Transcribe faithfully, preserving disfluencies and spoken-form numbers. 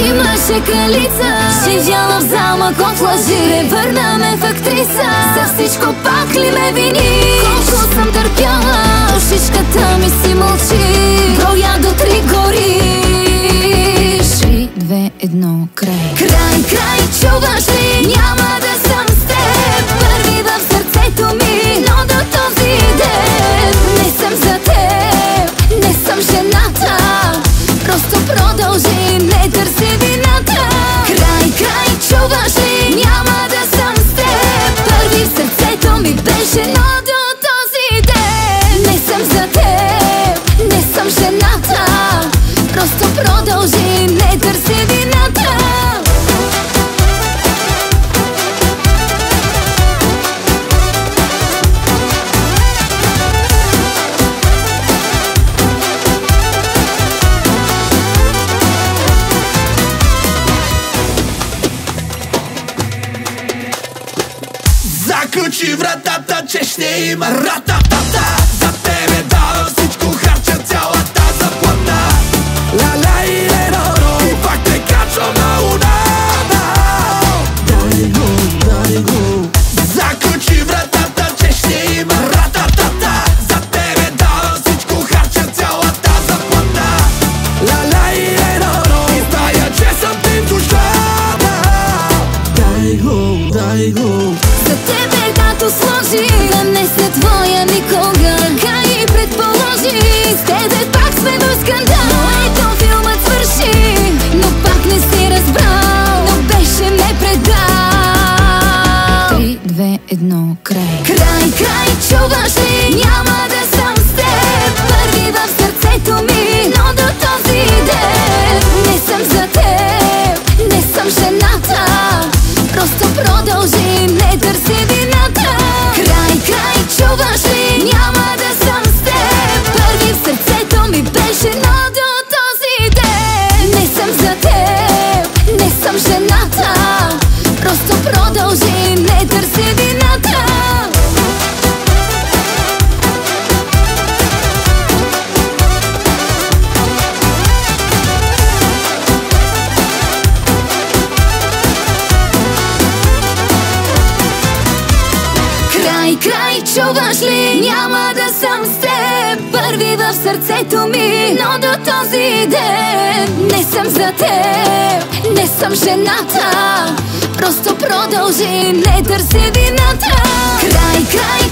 Имаше кралица, живяла в замък от лъжи, превърна ме в актриса. За всичко пак ли ме вини? Колко съм търпяла, душичката ми си мълчи. Броя до три гориш. Три, две, едно, край. Край, край, чуваш ли? Няма да съм с теб. Първи в сърцето ми, но до този ден не съм за теб, не съм жената. Просто продължи, не търси вината. Край, край, чуваш ли? Няма да съм с теб. Първи в сърцето ми беше, но до този ден не съм за теб, не съм жената. Просто продължи, не търси вината. Заключи вратата, че ще има рататата. За тебе давам всичко, харча цялата заплата. Ла-ла и ле-ро-ро, и пак те качвам на луната. Дай го, дай го. Заключи вратата, че ще има рататата. За тебе давам всичко, харча цялата заплата. Ла-ла и ле-ро-ро, и зная, че съм ти в душата. Дай го, дай го. За тебе като сложи, да не се твоя никога. Така и предположи, с тебе пак сме в скандал. Но ето филмът свърши, но пак не си разбрал, но беше ме предал. Три, две, едно, край. Край, край, чуваш ли? Няма да съм с теб. Първи в сърцето ми, но до този ден не съм за теб, не съм жената. Просто продължи, не търси вината. Край, край, чуваш ли? Няма да съм с теб. Първи в сърцето ми беше, но до този ден не съм за теб, не съм жената. Просто продължи, не търси вината. Край, край, чуваш ли? Няма да съм с теб. Първи в сърцето ми, но до този ден не съм за теб, не съм жената. Просто продължи, не търси вината. Край, край,